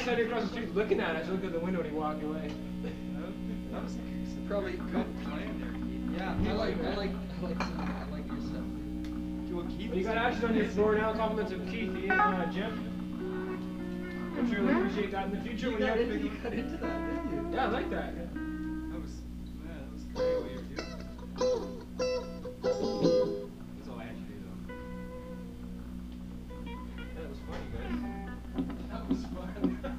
standing across the street looking at us. I looked at the window and he walked away. That was probably good plan there, Keith. Yeah, I like your stuff. Well, you got ashes on your floor now. Compliments of Keith, Jim. I'm sure you'll appreciate that in the future. You got into that, didn't you? Yeah, I like that. That was great what you were doing. That's all I had to do, though. That was funny, guys. That was fun.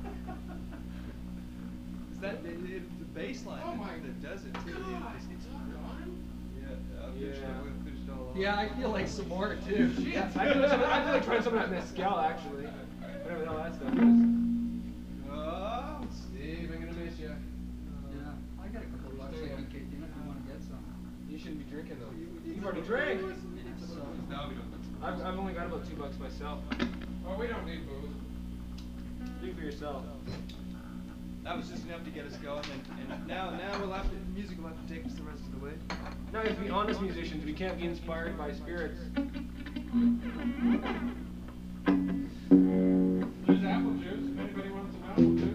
Is that the bass line that does it too? It's yeah, finished it all off. Yeah, I feel like some more too. Yeah, I feel like trying some of that mezcal actually. Whatever the hell that stuff is. Oh, Steve, I'm gonna miss you. Yeah, I got a couple of bucks I can kick in if you want to get some. You shouldn't be drinking though. You've already drank. No, we don't. I've only got about $2 myself. Oh, we don't need booze. Do for yourself. That was just enough to get us going, and now we'll have to, music will have to take us the rest of the way. Now, if we honest musicians, we can't be inspired by spirits. There's apple juice. If anybody wants some apple juice.